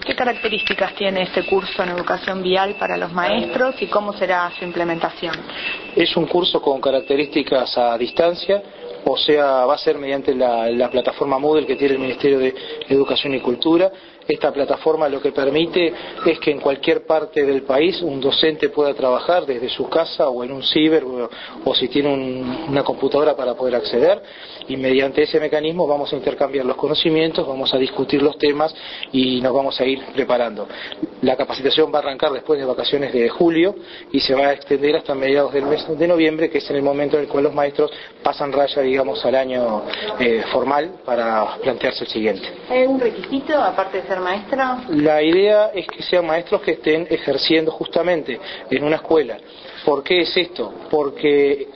¿Qué características tiene este curso en educación vial para los maestros y cómo será su implementación? Es un curso con características a distancia, o sea, va a ser mediante la plataforma Moodle que tiene el Ministerio de Educación y Cultura. Esta plataforma lo que permite es que en cualquier parte del país un docente pueda trabajar desde su casa o en un ciber o si tiene una computadora para poder acceder, y mediante ese mecanismo vamos a intercambiar los conocimientos, vamos a discutir los temas y nos vamos a ir preparando. La capacitación va a arrancar después de vacaciones de julio y se va a extender hasta mediados del mes de noviembre, que es en el momento en el cual los maestros pasan raya, digamos, al año formal para plantearse el siguiente. ¿Hay algún requisito aparte de ser maestro? La idea es que sean maestros que estén ejerciendo justamente en una escuela. ¿Por qué es esto? Porque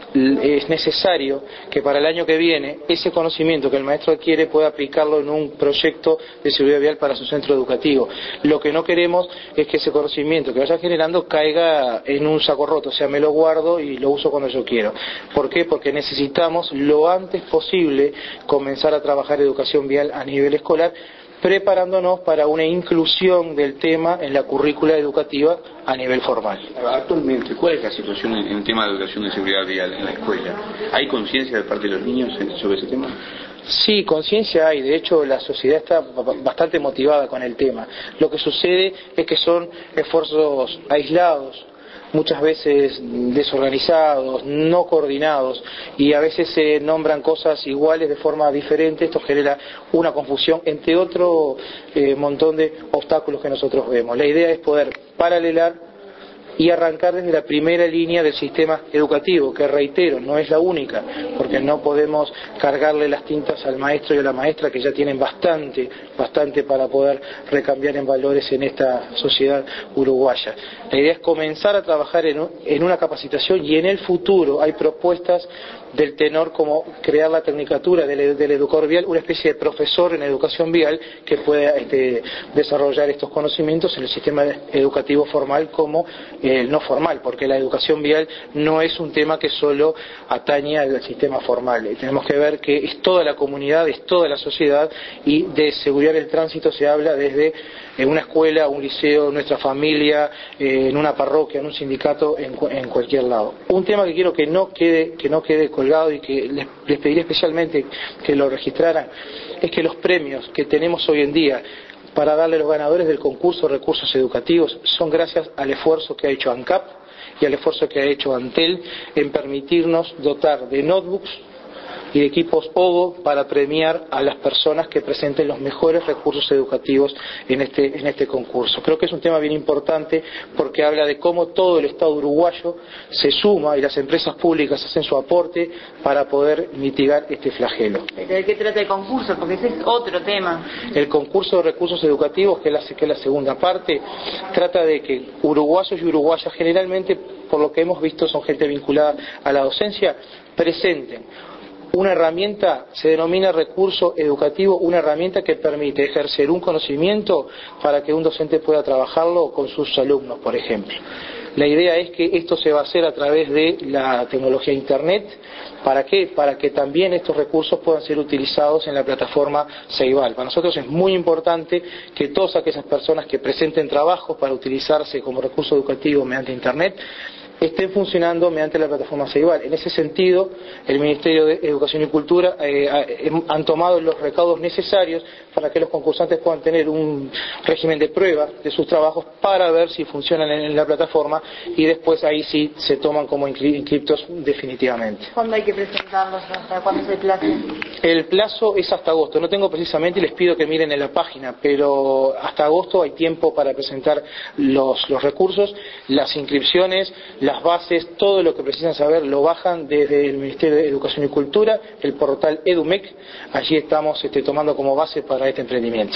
es necesario que para el año que viene ese conocimiento que el maestro adquiere pueda aplicarlo en un proyecto de seguridad vial para su centro educativo. Lo que no queremos es que ese conocimiento que vaya generando caiga en un saco roto, o sea, me lo guardo y lo uso cuando yo quiero. ¿Por qué? Porque necesitamos lo antes posible comenzar a trabajar educación vial a nivel escolar, preparándonos para una inclusión del tema en la currícula educativa a nivel formal. Actualmente, ¿cuál es la situación en el tema de educación de seguridad vial en la escuela? ¿Hay conciencia de parte de los niños sobre ese tema? Sí, conciencia hay. De hecho, la sociedad está bastante motivada con el tema. Lo que sucede es que son esfuerzos aislados, muchas veces desorganizados, no coordinados, y a veces se nombran cosas iguales de forma diferente. Esto genera una confusión, entre otro montón de obstáculos que nosotros vemos. La idea es poder paralelar y arrancar desde la primera línea del sistema educativo, que reitero, no es la única, porque no podemos cargarle las tintas al maestro y a la maestra, que ya tienen bastante para poder recambiar en valores en esta sociedad uruguaya. La idea es comenzar a trabajar en una capacitación, y en el futuro hay propuestas del tenor como crear la tecnicatura del educador vial, una especie de profesor en educación vial que pueda desarrollar estos conocimientos en el sistema educativo formal como no formal, porque la educación vial no es un tema que solo atañe al sistema formal. Tenemos que ver que es toda la comunidad, es toda la sociedad, y de seguridad del tránsito se habla desde una escuela, un liceo, nuestra familia, en una parroquia, en un sindicato, en cualquier lado. Un tema que quiero que no quede colgado y que les pediría especialmente que lo registraran, es que los premios que tenemos hoy en día para darle a los ganadores del concurso de recursos educativos son gracias al esfuerzo que ha hecho ANCAP y al esfuerzo que ha hecho ANTEL en permitirnos dotar de notebooks y de equipos OGO para premiar a las personas que presenten los mejores recursos educativos en este concurso. Creo que es un tema bien importante porque habla de cómo todo el Estado uruguayo se suma y las empresas públicas hacen su aporte para poder mitigar este flagelo. ¿De qué trata el concurso? Porque ese es otro tema. El concurso de recursos educativos, que es la segunda parte, trata de que uruguayos y uruguayas, generalmente por lo que hemos visto son gente vinculada a la docencia, presenten una herramienta, se denomina recurso educativo, una herramienta que permite ejercer un conocimiento para que un docente pueda trabajarlo con sus alumnos, por ejemplo. La idea es que esto se va a hacer a través de la tecnología Internet. ¿Para qué? Para que también estos recursos puedan ser utilizados en la plataforma Ceibal. Para nosotros es muy importante que todas aquellas personas que presenten trabajos para utilizarse como recurso educativo mediante Internet estén funcionando mediante la plataforma Ceibal. En ese sentido, el Ministerio de Educación y Cultura han tomado los recaudos necesarios para que los concursantes puedan tener un régimen de prueba de sus trabajos para ver si funcionan en la plataforma, y después ahí sí se toman como inscriptos definitivamente. ¿Cuándo hay que presentarlos? ¿Hasta cuándo es el plazo? El plazo es hasta agosto. No tengo precisamente, y les pido que miren en la página, pero hasta agosto hay tiempo para presentar los recursos, las inscripciones, las bases, todo lo que precisan saber lo bajan desde el Ministerio de Educación y Cultura, el portal EduMec. Allí estamos tomando como base para este emprendimiento.